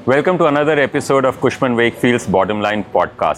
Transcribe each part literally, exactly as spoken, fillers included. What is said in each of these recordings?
Welcome to another episode of Cushman Wakefield's Bottom Line podcast.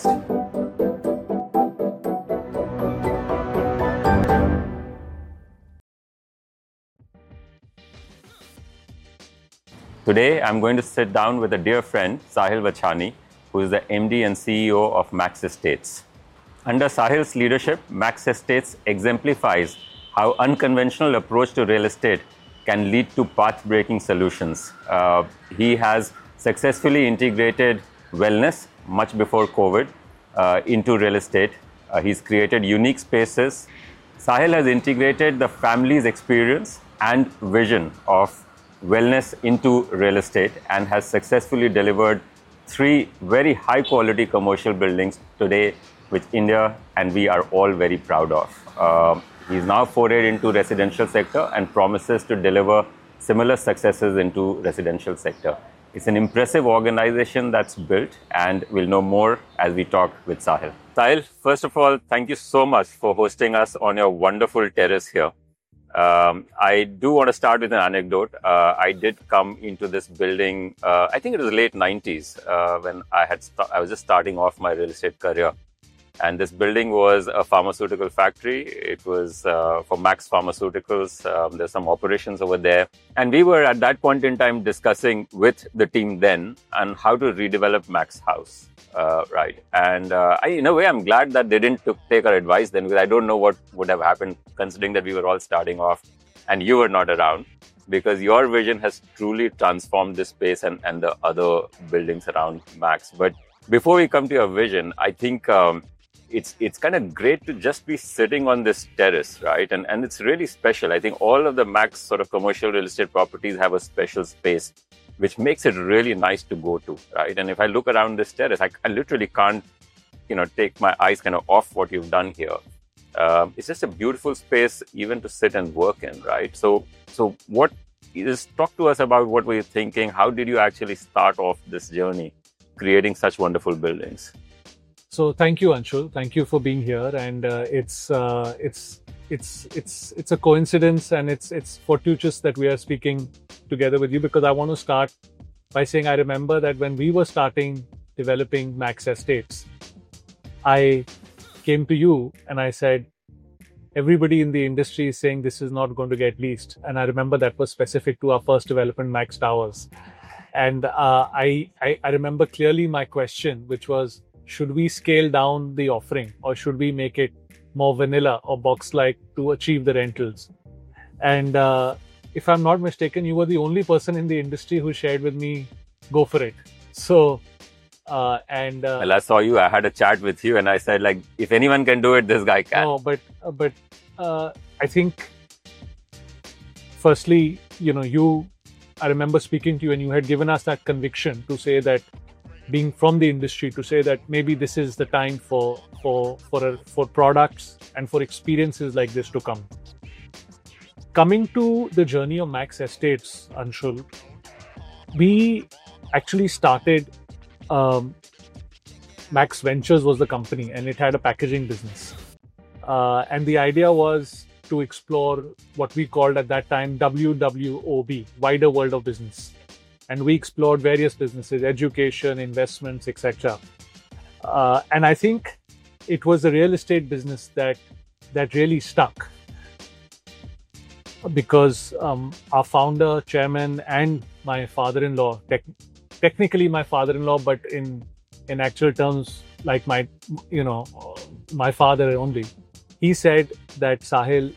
Today, I'm going to sit down with a dear friend, Sahil Vachhani, who is the M D and C E O of Max Estates. Under Sahil's leadership, Max Estates exemplifies how unconventional approach to real estate can lead to path-breaking solutions. Uh, he has successfully integrated wellness much before COVID uh, into real estate. Uh, he's created unique spaces. Sahil has integrated the family's experience and vision of wellness into real estate and has successfully delivered three very high quality commercial buildings today, which India and we are all very proud of. Uh, he's now forayed into residential sector and promises to deliver similar successes into residential sector. It's an impressive organization that's built, and we'll know more as we talk with Sahil. Sahil, first of all, thank you so much for hosting us on your wonderful terrace here. Um, I do want to start with an anecdote. Uh, I did come into this building, uh, I think it was the late nineties, uh, when I had st- I was just starting off my real estate career. And this building was a pharmaceutical factory. It was uh, for Max Pharmaceuticals. Um, there's some operations over there. And we were at that point in time discussing with the team then on how to redevelop Max House. Uh, right. And uh, I, in a way, I'm glad that they didn't took, take our advice then, because I don't know what would have happened considering that we were all starting off and you were not around, because your vision has truly transformed this space and, and the other buildings around Max. But before we come to your vision, I think um, it's it's kind of great to just be sitting on this terrace, right? And and it's really special. I think all of the Max sort of commercial real estate properties have a special space, which makes it really nice to go to, right? And if I look around this terrace, I, I literally can't, you know, take my eyes kind of off what you've done here. Um, it's just a beautiful space even to sit and work in, right? So, so what is, talk to us about what were you thinking? How did you actually start off this journey, creating such wonderful buildings? So thank you, Anshul. Thank you for being here. And uh, it's uh, it's it's it's it's a coincidence, and it's it's fortuitous that we are speaking together with you, because I want to start by saying I remember that when we were starting developing Max Estates, I came to you and I said, everybody in the industry is saying this is not going to get leased. And I remember that was specific to our first development, Max Towers. And uh, I, I I remember clearly my question, which was, should we scale down the offering or should we make it more vanilla or box-like to achieve the rentals? And uh, if I'm not mistaken, you were the only person in the industry who shared with me, go for it. So, uh, and... Uh, well, I saw you, I had a chat with you and I said, like, if anyone can do it, this guy can. No, but, uh, but uh, I think, firstly, you know, you, I remember speaking to you and you had given us that conviction to say that, being from the industry, to say that maybe this is the time for for for a, for products and for experiences like this to come. Coming to the journey of Max Estates, Anshul, we actually started. Um, Max Ventures was the company, and it had a packaging business, uh, and the idea was to explore what we called at that time W W O B, wider world of business. And we explored various businesses, education, investments, et cetera. Uh, and I think it was the real estate business that that really stuck, because um, our founder, chairman, and my father-in-law, tec- technically my father-in-law, but in in actual terms, like my, you know, my father only, he said that, Sahil,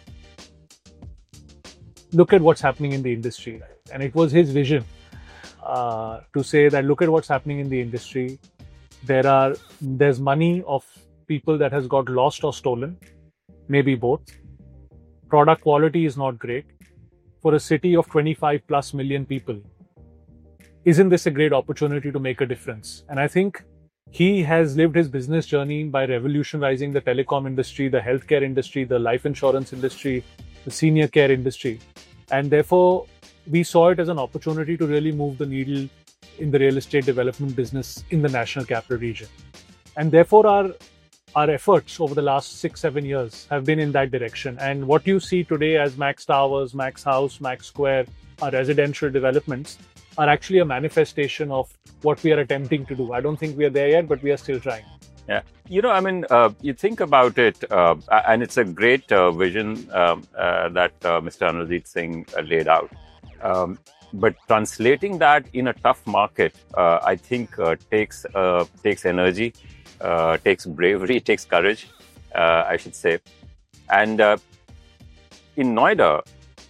look at what's happening in the industry. And it was his vision. Uh, to say that, look at what's happening in the industry. There are there's money of people that has got lost or stolen, maybe both. Product quality is not great. For a city of twenty-five plus million people, isn't this a great opportunity to make a difference? And I think he has lived his business journey by revolutionizing the telecom industry, the healthcare industry, the life insurance industry, the senior care industry. And therefore, we saw it as an opportunity to really move the needle in the real estate development business in the national capital region. And therefore, our our efforts over the last six, seven years have been in that direction. And what you see today as Max Towers, Max House, Max Square, our residential developments are actually a manifestation of what we are attempting to do. I don't think we are there yet, but we are still trying. Yeah. You know, I mean, uh, you think about it, uh, and it's a great uh, vision um, uh, that uh, Mister Anujeet Singh uh, laid out. Um, but translating that in a tough market, uh, I think uh, takes uh, takes energy, uh, takes bravery, takes courage, uh, I should say. And uh, in Noida,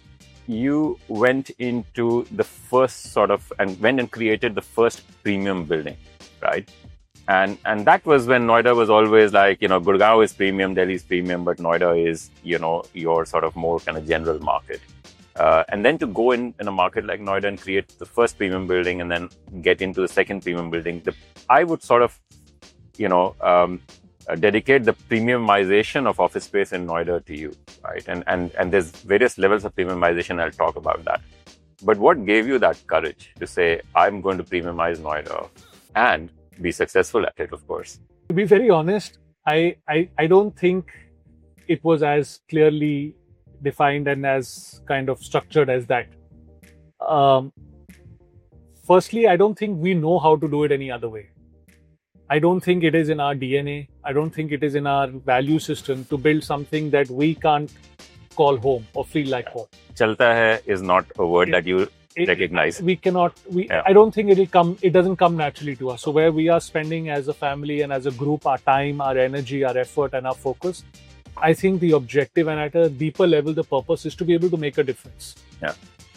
you went into the first sort of, and went and created the first premium building, right? And and that was when Noida was always like, you know, Gurgaon is premium, Delhi is premium, but Noida is, you know, your sort of more kind of general market. Uh, and then to go in, in a market like Noida and create the first premium building and then get into the second premium building, the, I would sort of, you know, um, uh, dedicate the premiumization of office space in Noida to you, right? And, and, and there's various levels of premiumization, I'll talk about that. But what gave you that courage to say, I'm going to premiumize Noida and be successful at it, of course? To be very honest, I, I, I don't think it was as clearly defined and as kind of structured as that. Um, firstly, I don't think we know how to do it any other way. I don't think it is in our D N A. I don't think it is in our value system to build something that we can't call home or feel like home. Chalta hai is not a word it, that you It, recognize. We cannot, we, yeah. I don't think it'll come, it doesn't come naturally to us. So where we are spending as a family and as a group, our time, our energy, our effort and our focus, I think the objective and at a deeper level, the purpose is to be able to make a difference. Yeah.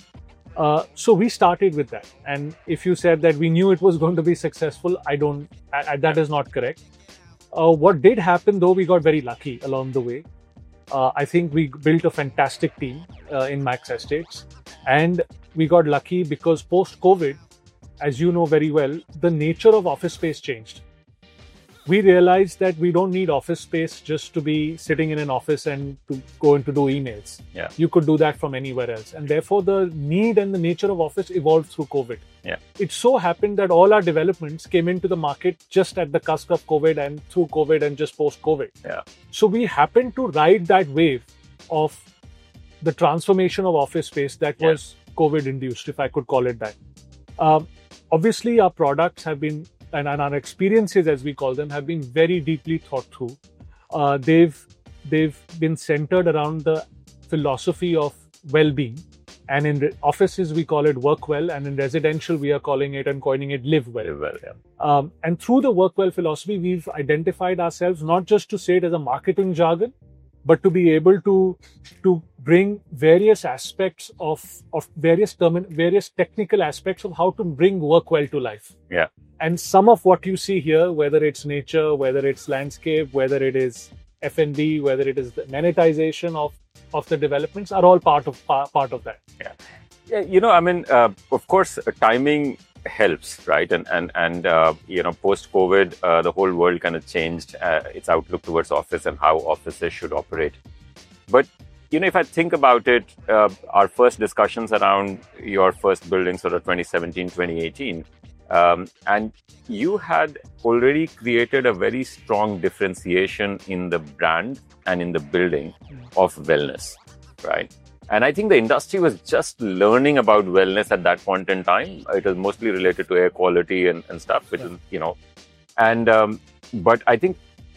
Uh, so we started with that. And if you said that we knew it was going to be successful, I don't, I, I, that is not correct. Uh, what did happen though, we got very lucky along the way. Uh, I think we built a fantastic team uh, in Max Estates. And we got lucky because post-COVID, as you know very well, the nature of office space changed. We realized that we don't need office space just to be sitting in an office and to go in to do emails. Yeah. You could do that from anywhere else. And therefore, the need and the nature of office evolved through COVID. Yeah. It so happened that all our developments came into the market just at the cusp of COVID and through COVID and just post-COVID. Yeah. So we happened to ride that wave of the transformation of office space that yeah. was COVID induced, if I could call it that. Um, obviously, our products have been, and, and our experiences, as we call them, have been very deeply thought through. Uh, they've they've been centered around the philosophy of well-being, and in re- offices we call it work well, and in residential we are calling it and coining it live well. Live well, yeah. Um, and through the work well philosophy, we've identified ourselves not just to say it as a marketing jargon, but to be able to to bring various aspects of of various term various technical aspects of how to bring work well to life. Yeah. And some of what you see here, whether it's nature, whether it's landscape, whether it is F and B, whether it is the monetization of of the developments, are all part of part of that. Yeah. Yeah. You know, I mean, uh, of course, uh, timing helps, right? And and and uh, you know, post COVID, uh, the whole world kind of changed uh, its outlook towards office and how offices should operate. But you know, if I think about it, uh, our first discussions around your first building, sort of twenty seventeen, twenty eighteen, um, and you had already created a very strong differentiation in the brand and in the building of wellness, right? And I think the industry was just learning about wellness at that point in time. It was mostly related to air quality and, and stuff, which is, you know, and, um, but I think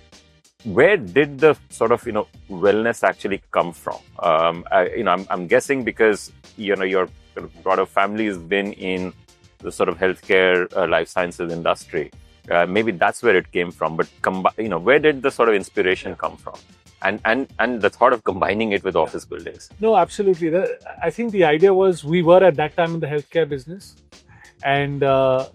where did the sort of, you know, wellness actually come from? Um, I, you know, I'm, I'm guessing because, you know, your broader family has been in the sort of healthcare, uh, life sciences industry. Uh, maybe that's where it came from. But, com- you know, where did the sort of inspiration come from? And, and and the thought of combining it with office buildings. No, absolutely. The, I think the idea was we were at that time in the healthcare business, and uh,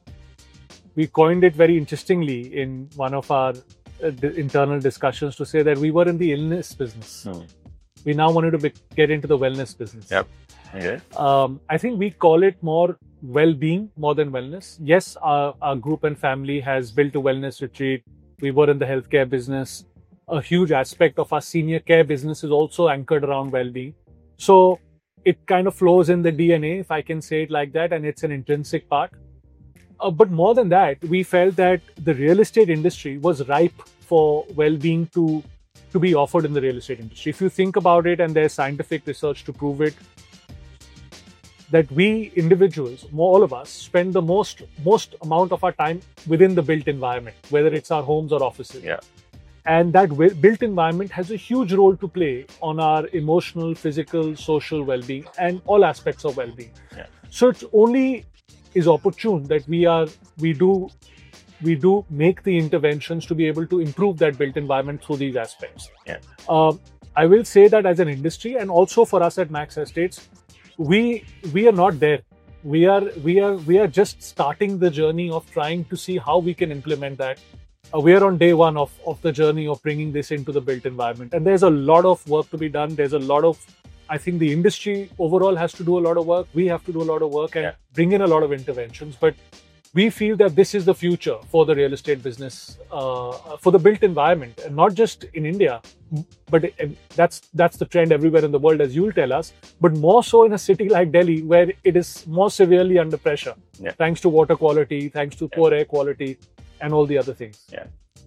we coined it very interestingly in one of our uh, d- internal discussions to say that we were in the illness business. Hmm. We now wanted to be, get into the wellness business. Yep. Okay. Um, I think we call it more well-being more than wellness. Yes, our, our group and family has built a wellness retreat. We were in the healthcare business. A huge aspect of our senior care business is also anchored around well-being. So it kind of flows in the D N A, if I can say it like that, and it's an intrinsic part. Uh, but more than that, we felt that the real estate industry was ripe for well-being to, to be offered in the real estate industry. If you think about it, and there's scientific research to prove it, that we individuals, all of us, spend the most most amount of our time within the built environment, whether it's our homes or offices. Yeah. And that built environment has a huge role to play on our emotional, physical, social well-being and all aspects of well-being. Yeah. So it's only is opportune that we are we do we do make the interventions to be able to improve that built environment through these aspects. Yeah. Uh, I will say that as an industry, and also for us at Max Estates, we we are not there. We are we are we are just starting the journey of trying to see how we can implement that. Uh, we are on day one of, of the journey of bringing this into the built environment. And there's a lot of work to be done. There's a lot of, I think the industry overall has to do a lot of work. We have to do a lot of work and yeah. bring in a lot of interventions. But we feel that this is the future for the real estate business, uh, for the built environment, and not just in India, but it, that's that's the trend everywhere in the world, as you'll tell us, but more so in a city like Delhi, where it is more severely under pressure, yeah. thanks to water quality, thanks to yeah. poor air quality, and all the other things. Yeah.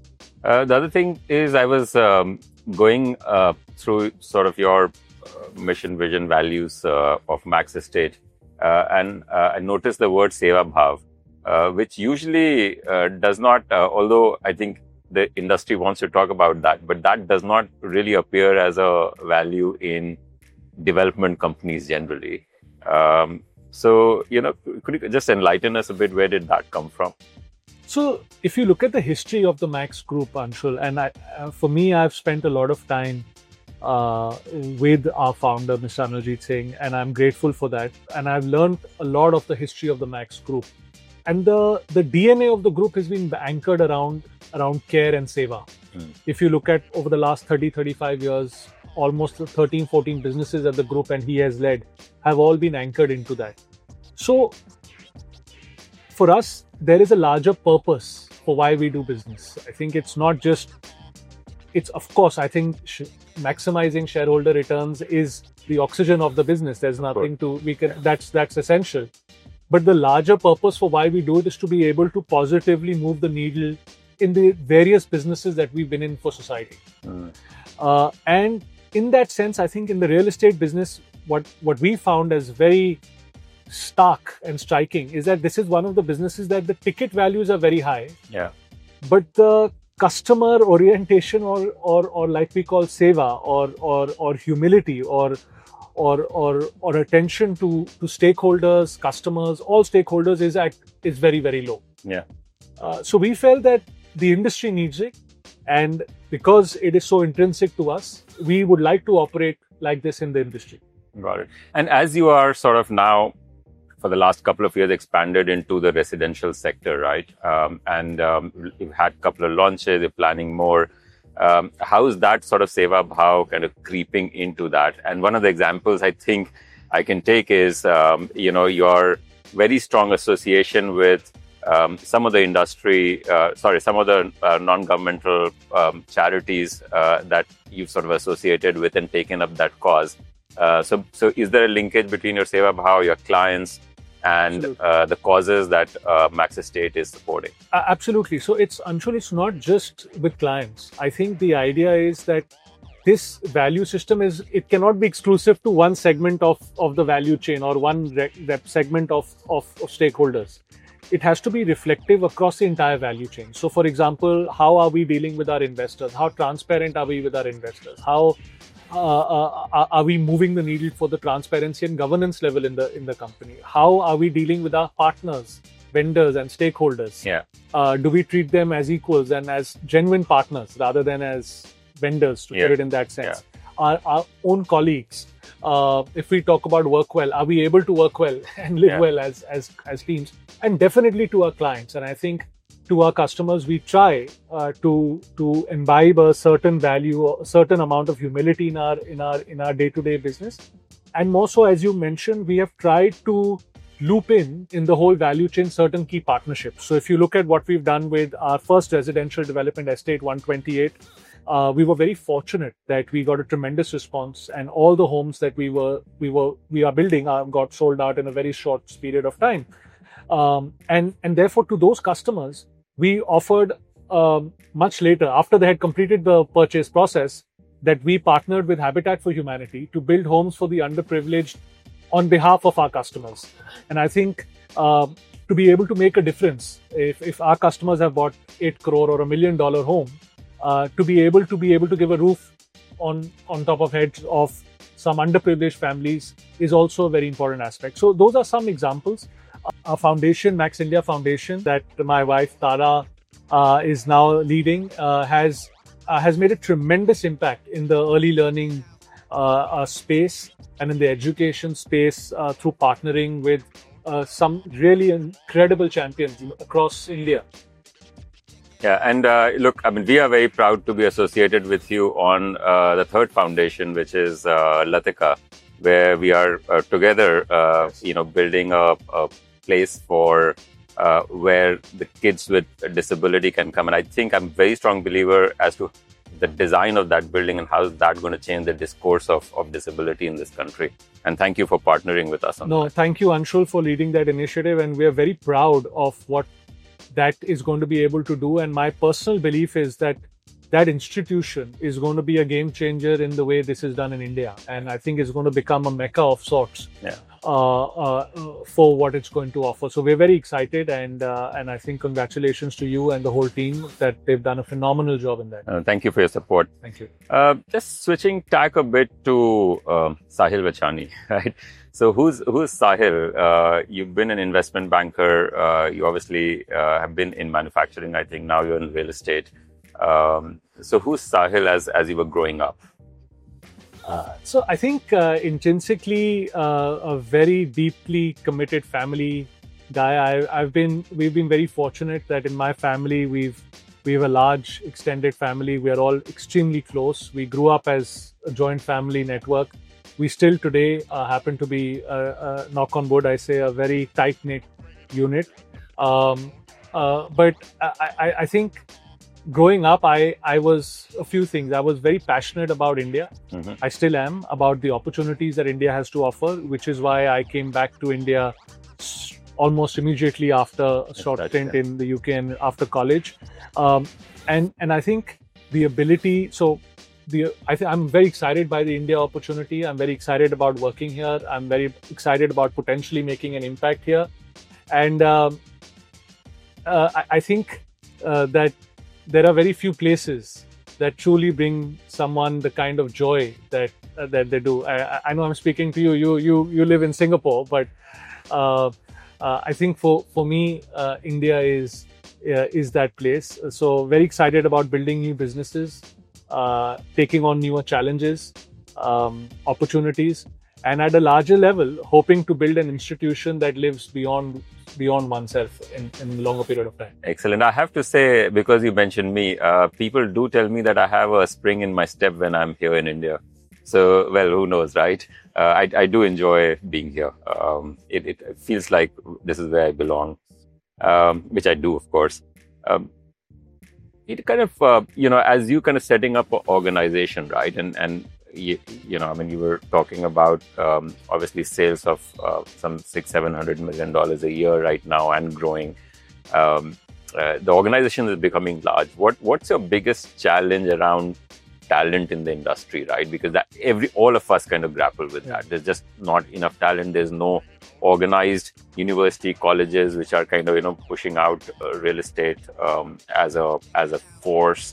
Uh, the other thing is, I was um, going uh, through sort of your uh, mission, vision, values uh, of Max Estate, uh, and uh, I noticed the word Seva Bhav, uh, which usually uh, does not, uh, although I think the industry wants to talk about that, but that does not really appear as a value in development companies generally. Um, so, you know, could you just enlighten us a bit? Where did that come from? So, if you look at the history of the Max Group, Anshul, and I, uh, for me, I've spent a lot of time uh, with our founder, Mister Anurjit Singh, and I'm grateful for that. And I've learned a lot of the history of the Max Group. And the, the D N A of the group has been anchored around, around care and seva. Mm. If you look at over the last thirty, thirty-five years, almost thirteen, fourteen businesses at the group and he has led have all been anchored into that. So, for us, there is a larger purpose for why we do business. I think it's not just, it's of course, I think sh- maximizing shareholder returns is the oxygen of the business. There's nothing to, we can, that's, that's essential. But the larger purpose for why we do it is to be able to positively move the needle in the various businesses that we've been in for society. Mm. Uh, and in that sense, I think in the real estate business, what, what we found as very stark and striking is that this is one of the businesses that the ticket values are very high. Yeah. But the customer orientation or or or like we call seva or or or humility or or or or attention to to stakeholders, customers, all stakeholders is at is very, very low. Yeah. Uh, so we felt that the industry needs it, and because it is so intrinsic to us, we would like to operate like this in the industry. Got it. And as you are sort of now, for the last couple of years, expanded into the residential sector, right? Um, and um, you've had a couple of launches, you're planning more. Um, how is that sort of Seva Bhav kind of creeping into that? And one of the examples I think I can take is, um, you know, your very strong association with um, some of the industry, uh, sorry, some of the uh, non-governmental um, charities uh, that you've sort of associated with and taken up that cause. Uh, so, so is there a linkage between your Seva Bhav, your clients, and uh, the causes that uh, Max Estate is supporting? Uh, absolutely. So it's Anshul, it's not just with clients. I think the idea is that this value system is, it cannot be exclusive to one segment of, of the value chain or one rep, rep segment of, of, of stakeholders. It has to be reflective across the entire value chain. So for example, how are we dealing with our investors? How transparent are we with our investors? How Uh, uh, are we moving the needle for the transparency and governance level in the in the company? How are we dealing with our partners, vendors, and stakeholders? Yeah. Uh, do we treat them as equals and as genuine partners rather than as vendors, to yeah. put it in that sense? Yeah. Our, our own colleagues. Uh, if we talk about work well, are we able to work well and live yeah. well as as as teams? And definitely to our clients. And I think to our customers, we try uh, to to imbibe a certain value, a certain amount of humility in our in our in our day-to-day business, and more so, as you mentioned, we have tried to loop in in the whole value chain certain key partnerships. So, if you look at what we've done with our first residential development estate, one twenty-eight, uh, we were very fortunate that we got a tremendous response, and all the homes that we were we were we are building uh, got sold out in a very short period of time, um, and and therefore to those customers, we offered um, much later, after they had completed the purchase process, that we partnered with Habitat for Humanity to build homes for the underprivileged on behalf of our customers. And I think uh, to be able to make a difference, if, if our customers have bought eight crore or a million dollar home, uh, to be able to be able to give a roof on, on top of heads of some underprivileged families is also a very important aspect. So those are some examples. Our foundation, Max India Foundation, that my wife Tara uh, is now leading, uh, has uh, has made a tremendous impact in the early learning uh, uh, space and in the education space uh, through partnering with uh, some really incredible champions across India. Yeah, and uh, look, I mean, we are very proud to be associated with you on uh, the third foundation, which is uh, Latika, where we are uh, together, uh, you know, building a, a place for uh, where the kids with a disability can come. And I think I'm a very strong believer as to the design of that building and how is that going to change the discourse of, of disability in this country. And thank you for partnering with us on no, that. Thank you, Anshul, for leading that initiative. And we are very proud of what that is going to be able to do. And my personal belief is that that institution is going to be a game changer in the way this is done in India. And I think it's going to become a mecca of sorts yeah. uh, uh, for what it's going to offer. So we're very excited. And uh, and I think congratulations to you and the whole team that they've done a phenomenal job in that. Uh, thank you for your support. Thank you. Uh, just switching tack a bit to uh, Sahil Vachhani, right? So who's who's Sahil? Uh, you've been an investment banker. Uh, you obviously uh, have been in manufacturing. I think now you're in real estate. Um, so who's Sahil as as you were growing up? Uh, so I think uh, intrinsically uh, a very deeply committed family guy. I, I've been we've been very fortunate that in my family we've we have a large extended family. We are all extremely close. We grew up as a joint family network. We still today uh, happen to be, uh, uh, knock on wood, I say, a very tight-knit unit. Um, uh, but I, I, I think growing up, I, I was a few things. I was very passionate about India. Mm-hmm. I still am, about the opportunities that India has to offer, which is why I came back to India almost immediately after a short That's stint right. in the U K and after college. Um, and, and I think the ability... so. The, I think I'm very excited by the India opportunity. I'm very excited about working here. I'm very excited about potentially making an impact here. And um, uh, I, I think uh, that there are very few places that truly bring someone the kind of joy that uh, that they do. I, I know I'm speaking to you. You you you live in Singapore, but uh, uh, I think for for me, uh, India is uh, is that place. So very excited about building new businesses. Uh, taking on newer challenges, um, opportunities, and at a larger level, hoping to build an institution that lives beyond beyond oneself in, in a longer period of time. Excellent. I have to say, because you mentioned me, uh, people do tell me that I have a spring in my step when I'm here in India. So, well, who knows, right? Uh, I, I do enjoy being here. Um, it, it feels like this is where I belong, um, which I do, of course. Um, It kind of, uh, you know, as you kind of setting up an organization, right? And, and you, you know, I mean, you were talking about um, obviously sales of uh, some six, seven hundred million dollars a year right now and growing. Um, uh, the organization is becoming large. What What's your biggest challenge around talent in the industry, right? Because that every all of us kind of grapple with that. There's just not enough talent. There's no organized university colleges which are kind of, you know, pushing out uh, real estate um, as a as a force.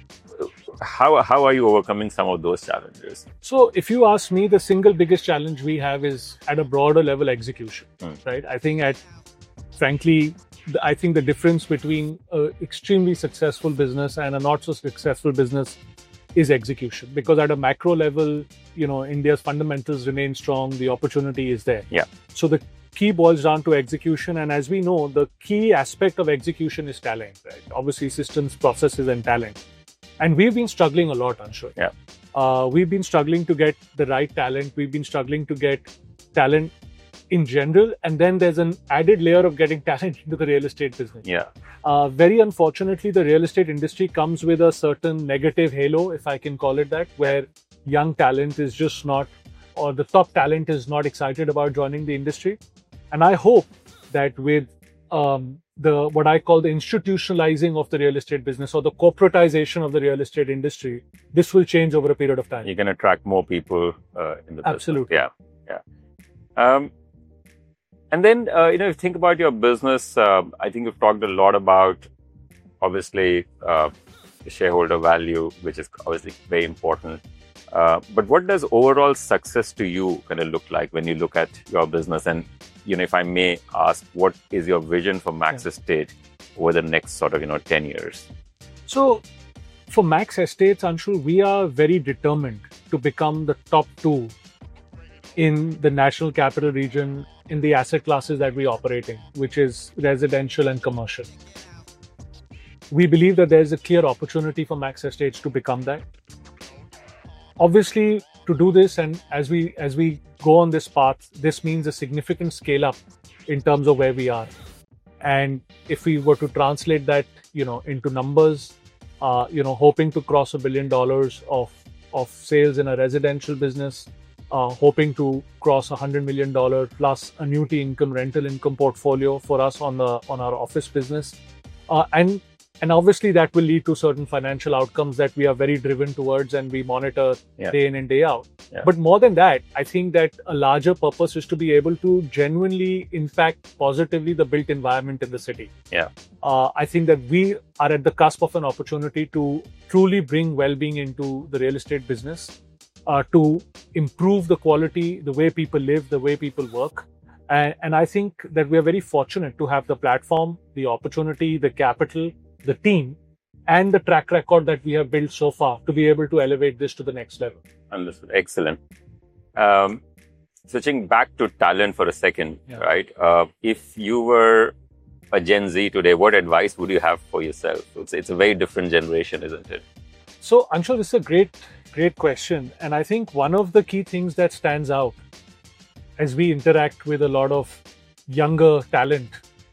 How how are you overcoming some of those challenges? So if you ask me, the single biggest challenge we have is at a broader level execution, mm. right? I think at frankly, I think the difference between an extremely successful business and a not so successful business is execution, because at a macro level, you know, India's fundamentals remain strong. The opportunity is there. Yeah. So the key boils down to execution. And as we know, the key aspect of execution is talent, right? Obviously, systems, processes, and talent. And we've been struggling a lot, Anshul. Yeah. Uh, we've been struggling to get the right talent. We've been struggling to get talent in general. And then there's an added layer of getting talent into the real estate business. Yeah. Uh, very unfortunately, the real estate industry comes with a certain negative halo, if I can call it that, where young talent is just not, or the top talent is not excited about joining the industry. And I hope that with um, the what I call the institutionalizing of the real estate business or the corporatization of the real estate industry, this will change over a period of time. You can attract more people uh, in the business. Absolutely. Yeah, yeah. Um, and then, uh, you know, if you think about your business, uh, I think you've talked a lot about, obviously, uh, shareholder value, which is obviously very important. Uh, but what does overall success to you kind of look like when you look at your business? And, you know, if I may ask, what is your vision for Max Yeah. Estate over the next sort of, you know, ten years? So, for Max Estates, Anshul, we are very determined to become the top two in the National Capital Region in the asset classes that we operate in, which is residential and commercial. We believe that there's a clear opportunity for Max Estates to become that. Obviously, to do this, and as we as we go on this path, this means a significant scale up in terms of where we are. And if we were to translate that, you know, into numbers, uh, you know, hoping to cross a billion dollars of of sales in a residential business, uh, hoping to cross a hundred million dollar plus annuity income, rental income portfolio for us on the on our office business, uh, and and obviously that will lead to certain financial outcomes that we are very driven towards and we monitor Yeah. day in and day out. Yeah. But more than that, I think that a larger purpose is to be able to genuinely impact positively the built environment in the city. Yeah. Uh, I think that we are at the cusp of an opportunity to truly bring well-being into the real estate business, uh, to improve the quality, the way people live, the way people work. And, and I think that we are very fortunate to have the platform, the opportunity, the capital, the team, and the track record that we have built so far to be able to elevate this to the next level. Understood. Excellent. Um, switching back to talent for a second, Yeah. right? Uh, if you were a Gen Z today, what advice would you have for yourself? It's, it's a very different generation, isn't it? So, Anshul, this is a great, great question. And I think one of the key things that stands out as we interact with a lot of younger talent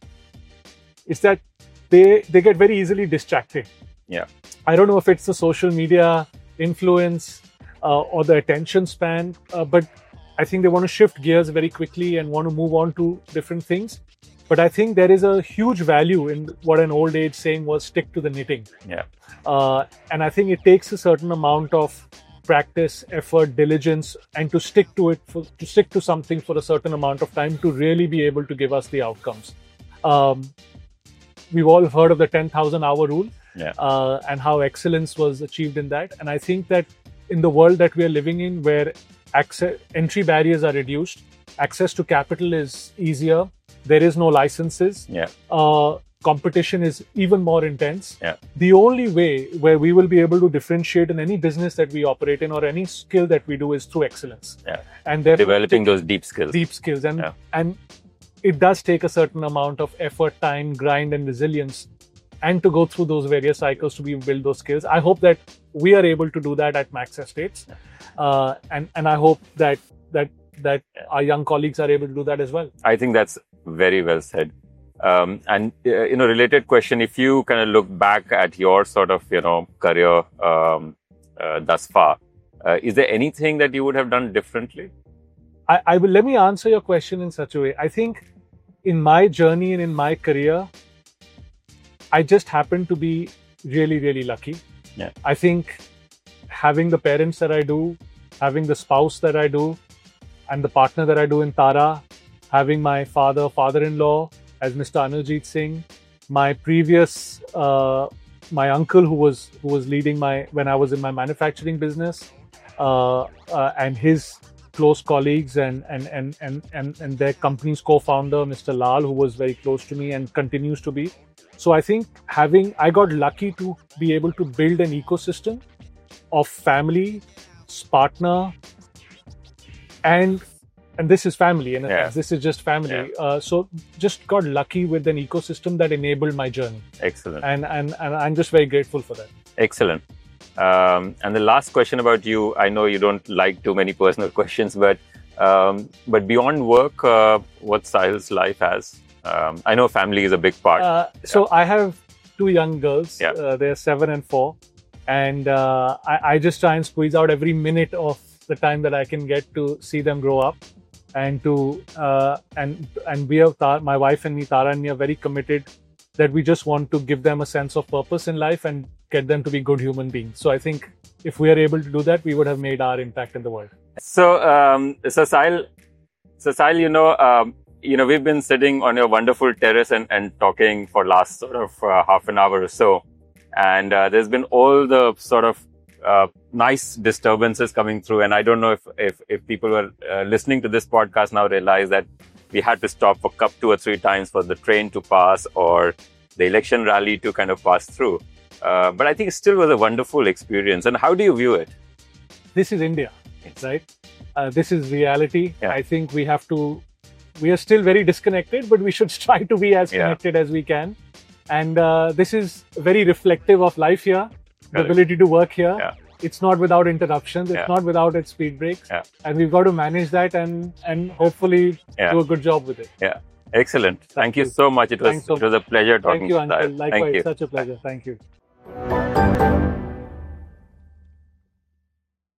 is that they they get very easily distracted. Yeah. I don't know if it's the social media influence uh, or the attention span, uh, but I think they want to shift gears very quickly and want to move on to different things. But I think there is a huge value in what an old age saying was, stick to the knitting. Yeah. Uh, and I think it takes a certain amount of practice, effort, diligence, and to stick to it, for, to stick to something for a certain amount of time to really be able to give us the outcomes. Um, we've all heard of the ten thousand hour rule, Yeah. uh, and how excellence was achieved in that. And I think that in the world that we are living in, where access, entry barriers are reduced, access to capital is easier, there is no licenses, Yeah. uh, competition is even more intense. Yeah. The only way where we will be able to differentiate in any business that we operate in or any skill that we do is through excellence. Yeah. And therefore Developing those deep skills. deep skills. And Yeah. and it does take a certain amount of effort, time, grind, and resilience, and to go through those various cycles to be build those skills. I hope that we are able to do that at Max Estates, uh, and and I hope that that that our young colleagues are able to do that as well. I think that's very well said. Um, and uh, you know, related question: if you kind of look back at your sort of you know career um, uh, thus far, uh, is there anything that you would have done differently? I, I will let me answer your question in such a way. I think in my journey and in my career, I just happened to be really, really lucky. Yeah. I think having the parents that I do, having the spouse that I do, and the partner that I do in Tara, having my father, father-in-law as Mister Anurjit Singh, my previous, uh, my uncle who was who was leading my when I was in my manufacturing business, uh, uh, and his close colleagues and and and and and and their company's co-founder, Mister Lal, who was very close to me and continues to be. So I think having I got lucky to be able to build an ecosystem of family, partner, and and this is family, and Yeah. this is just family. Yeah. Uh, so just got lucky with an ecosystem that enabled my journey, Excellent. and and and I'm just very grateful for that. Excellent. Um, and the last question about you, I know you don't like too many personal questions, but um, but beyond work, uh, what Sahil's life has? Um, I know family is a big part. Uh, so I have two young girls. Yeah. Uh, they're seven and four, and uh, I, I just try and squeeze out every minute of the time that I can get to see them grow up, and to uh, and and we are Tar- my wife and me, Tara and me, are very committed that we just want to give them a sense of purpose in life and get them to be good human beings. So I think if we are able to do that, we would have made our impact in the world. So, um, so Sahil, So, Sahil, you know, um, you know, we've been sitting on your wonderful terrace and, and talking for last sort of uh, half an hour or so, and uh, there's been all the sort of uh, nice disturbances coming through. And I don't know if if, if people were uh, listening to this podcast now realize that we had to stop for cup two or three times for the train to pass or the election rally to kind of pass through. Uh, but I think it still was a wonderful experience. And how do you view it? This is India, right? Uh, this is reality. Yeah. I think we have to, we are still very disconnected, but we should try to be as Yeah. connected as we can. And uh, this is very reflective of life here, the Correct. ability to work here. Yeah. It's not without interruptions. It's Yeah. not without its speed breaks. Yeah. And we've got to manage that and, and hopefully Yeah. do a good job with it. Yeah, excellent. Thank, Thank you you. so much. It was Thanks so it was a pleasure talking Thank you, to you. Anshul. Likewise, Thank you. such a pleasure. Thank you.